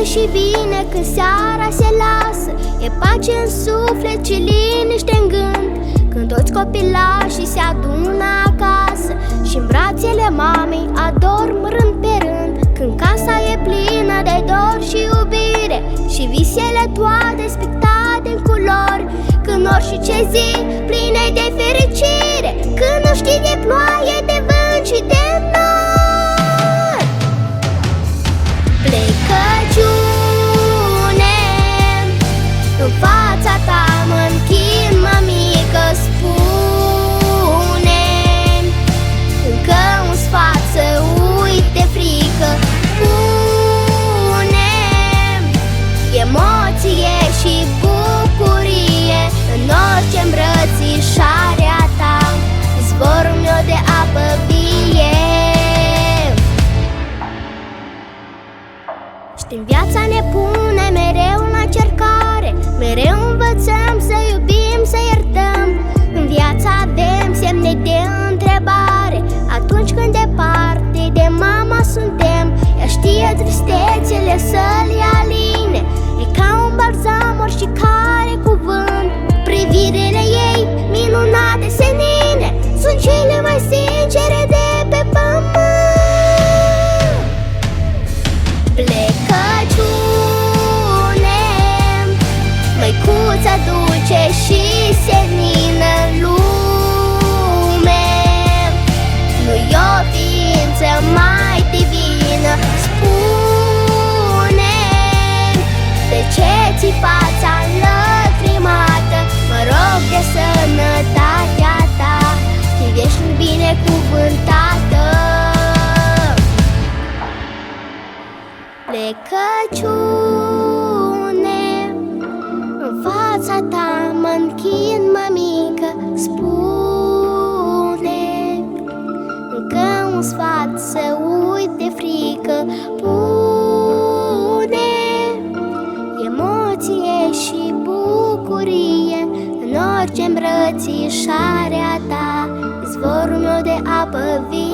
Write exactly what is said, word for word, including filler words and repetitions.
și bine când seara se lasă. E pace în suflet și liniște în gând când toți copilașii se adună acasă și în brațele mamei adorm rând pe rând. Când casa e plină de dor și iubire și visele toate spictate în culori. Când orice zi plină de fericire, când nu știi de ploaie, de vânt și de nor. Plecăciune, în fața ta mă închin, mămică, spune încă un sfat să uite frică. Pune emoție și bucurie în orice îmbrățișare a ta, izvorul meu de apă vie. Știm, viața ne pune mereu la încercare, mereu învățăm să iubim, să iertăm. În viață avem semne de întrebare atunci când departe de mama suntem. Ea știe tristețele să le aline, e ca un balzam oricare cuvânt. Privirile ei minunate, senine, sunt cele mai sincere de pe pământ. Plecăciune, măicuța dulce și senină în lume, nu-i o ființă mai divină. Spune de ce ți fața înlăcrimată, mă rog de sănătatea ta, fii veșnic binecuvântată. Plecăciune, în fața ta mă închin, mămică, spune încă un sfat să uit de frică. Pune emoție și bucurie în orice îmbrățișare a ta, izvorul meu de apă vie.